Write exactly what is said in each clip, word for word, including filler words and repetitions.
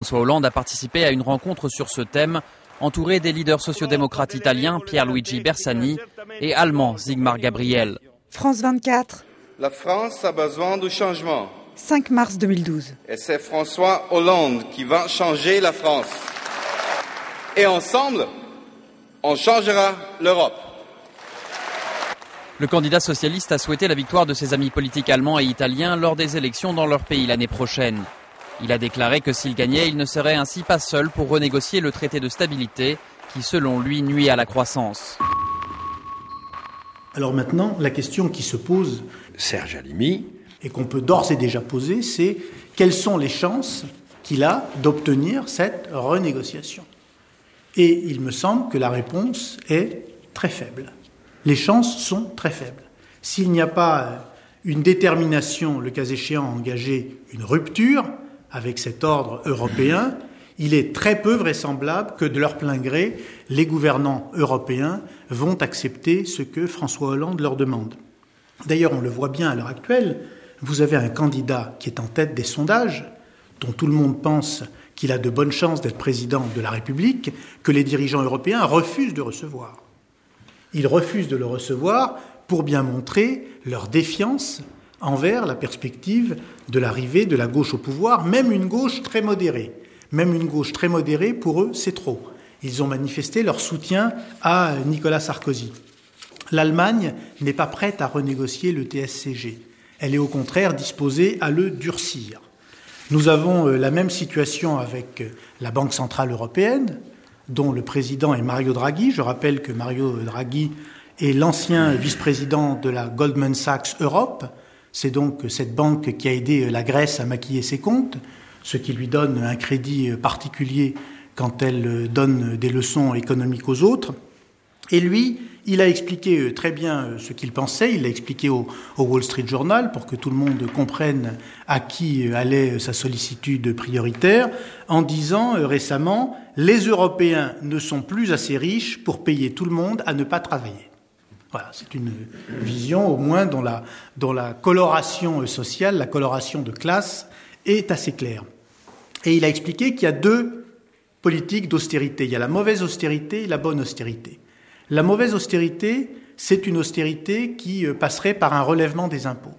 François Hollande a participé à une rencontre sur ce thème, entouré des leaders sociodémocrates italiens Pierluigi Bersani et allemand Sigmar Gabriel. France vingt-quatre. La France a besoin de changement. cinq mars deux mille douze. Et c'est François Hollande qui va changer la France. Et ensemble, on changera l'Europe. Le candidat socialiste a souhaité la victoire de ses amis politiques allemands et italiens lors des élections dans leur pays l'année prochaine. Il a déclaré que s'il gagnait, il ne serait ainsi pas seul pour renégocier le traité de stabilité qui, selon lui, nuit à la croissance. Alors maintenant, la question qui se pose, Serge Halimi, et qu'on peut d'ores et déjà poser, c'est quelles sont les chances qu'il a d'obtenir cette renégociation ? Et il me semble que la réponse est très faible. Les chances sont très faibles. S'il n'y a pas une détermination, le cas échéant, à engager une rupture avec cet ordre européen, il est très peu vraisemblable que de leur plein gré, les gouvernants européens vont accepter ce que François Hollande leur demande. D'ailleurs, on le voit bien à l'heure actuelle, vous avez un candidat qui est en tête des sondages, dont tout le monde pense qu'il a de bonnes chances d'être président de la République, que les dirigeants européens refusent de recevoir. Ils refusent de le recevoir pour bien montrer leur défiance envers la perspective de l'arrivée de la gauche au pouvoir, même une gauche très modérée. Même une gauche très modérée, pour eux, c'est trop. Ils ont manifesté leur soutien à Nicolas Sarkozy. L'Allemagne n'est pas prête à renégocier le T S C G. Elle est au contraire disposée à le durcir. Nous avons la même situation avec la Banque centrale européenne, dont le président est Mario Draghi. Je rappelle que Mario Draghi est l'ancien vice-président de la Goldman Sachs Europe. C'est donc cette banque qui a aidé la Grèce à maquiller ses comptes, ce qui lui donne un crédit particulier quand elle donne des leçons économiques aux autres. Et lui, il a expliqué très bien ce qu'il pensait, il l'a expliqué au, au Wall Street Journal pour que tout le monde comprenne à qui allait sa sollicitude prioritaire, en disant récemment « Les Européens ne sont plus assez riches pour payer tout le monde à ne pas travailler ». Voilà, c'est une vision au moins dont la, dont la coloration sociale, la coloration de classe est assez claire. Et il a expliqué qu'il y a deux politiques d'austérité. Il y a la mauvaise austérité et la bonne austérité. La mauvaise austérité, c'est une austérité qui passerait par un relèvement des impôts.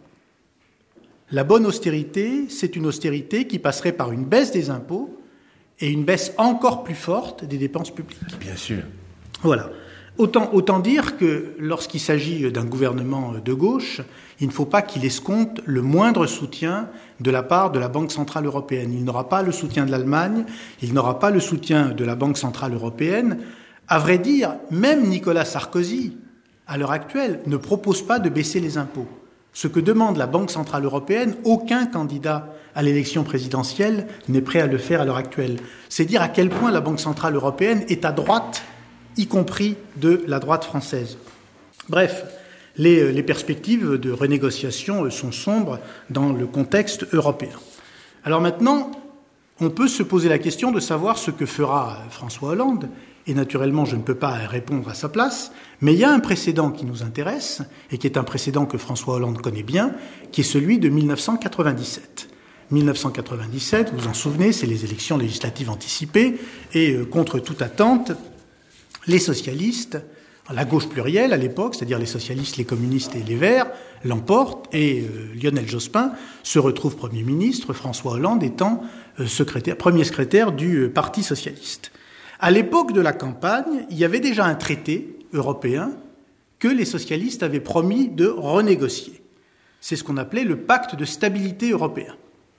La bonne austérité, c'est une austérité qui passerait par une baisse des impôts et une baisse encore plus forte des dépenses publiques. Bien sûr. Voilà. Autant, autant dire que lorsqu'il s'agit d'un gouvernement de gauche, il ne faut pas qu'il escompte le moindre soutien de la part de la Banque centrale européenne. Il n'aura pas le soutien de l'Allemagne, il n'aura pas le soutien de la Banque centrale européenne. À vrai dire, même Nicolas Sarkozy, à l'heure actuelle, ne propose pas de baisser les impôts. Ce que demande la Banque centrale européenne, aucun candidat à l'élection présidentielle n'est prêt à le faire à l'heure actuelle. C'est dire à quel point la Banque centrale européenne est à droite, y compris de la droite française. Bref, les, les perspectives de renégociation sont sombres dans le contexte européen. Alors maintenant, on peut se poser la question de savoir ce que fera François Hollande, et naturellement, je ne peux pas répondre à sa place, mais il y a un précédent qui nous intéresse, et qui est un précédent que François Hollande connaît bien, qui est celui de mille neuf cent quatre-vingt-dix-sept. mille neuf cent quatre-vingt-dix-sept, vous vous en souvenez, c'est les élections législatives anticipées, et euh, contre toute attente, les socialistes, la gauche plurielle à l'époque, c'est-à-dire les socialistes, les communistes et les Verts, l'emportent, et euh, Lionel Jospin se retrouve Premier ministre, François Hollande étant euh, secrétaire, premier secrétaire du euh, Parti socialiste. À l'époque de la campagne, il y avait déjà un traité européen que les socialistes avaient promis de renégocier. C'est ce qu'on appelait le pacte de stabilité européen.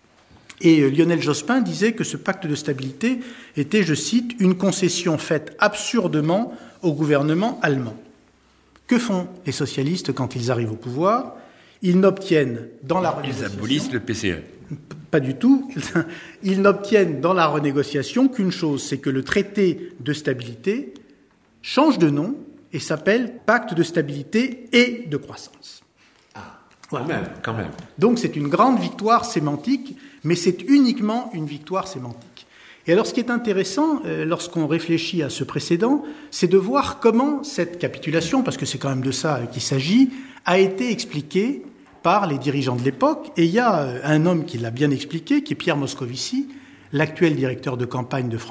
Et Lionel Jospin disait que ce pacte de stabilité était, je cite, une concession faite absurdement au gouvernement allemand. Que font les socialistes quand ils arrivent au pouvoir ? Ils n'obtiennent dans la renégociation... Ils abolissent le P C E. Pas du tout. Ils n'obtiennent dans la renégociation qu'une chose, c'est que le traité de stabilité change de nom et s'appelle pacte de stabilité et de croissance. Ah, voilà. quand même, quand même. Donc c'est une grande victoire sémantique, mais c'est uniquement une victoire sémantique. Et alors ce qui est intéressant, euh, lorsqu'on réfléchit à ce précédent, c'est de voir comment cette capitulation, parce que c'est quand même de ça qu'il s'agit, a été expliquée par les dirigeants de l'époque. Et il y a un homme qui l'a bien expliqué, qui est Pierre Moscovici, l'actuel directeur de campagne de